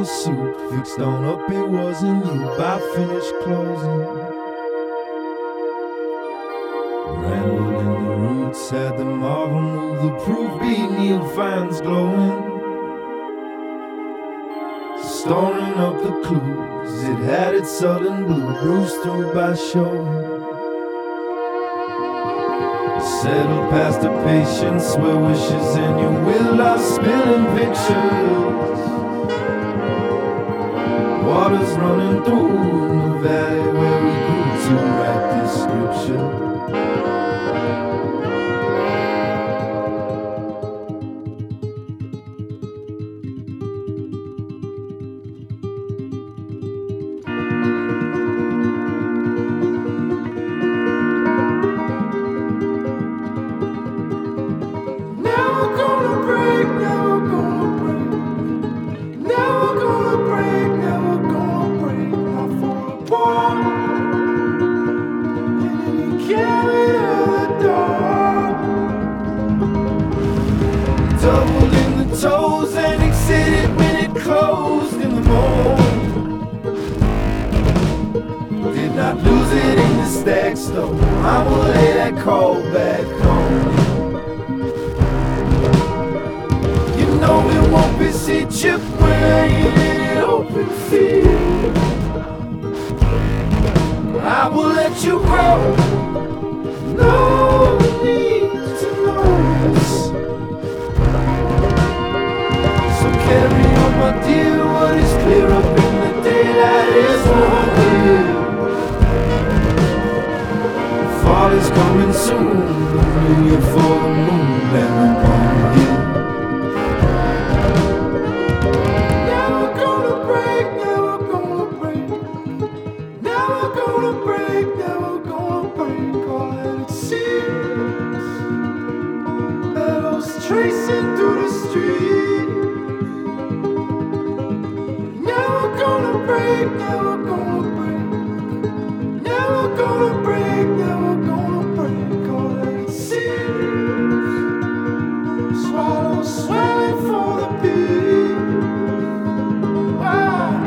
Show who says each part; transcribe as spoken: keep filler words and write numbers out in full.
Speaker 1: suit fixed on up, it wasn't you. By finished closing, rambled in the roots, had the marvel move, the proof beat Neil Fines glowing, storing up the clues. It had its sudden blue, bruised through by showing. Settled past the patience where wishes and your will are spilling pictures. Water's running through in the valley where we grew to write this scripture. Doubled in the toes and exited when it closed in the morning. Did not lose it in the stacks though. I will lay that call back home. You know it won't be see chip when I ain't in it open field. I will let you grow. No need to know this. Carry on, my dear, what is clear up in the daylight is more clear. Fall is coming soon, hallelujah for the moon and upon you. Never gonna break, never gonna break. Never gonna break, never gonna break. All that it seems that I was tracing through the street. Never gonna break, never gonna break. Never gonna break, never gonna break. All that it seems. Swallow, swelling for the beat. Wow.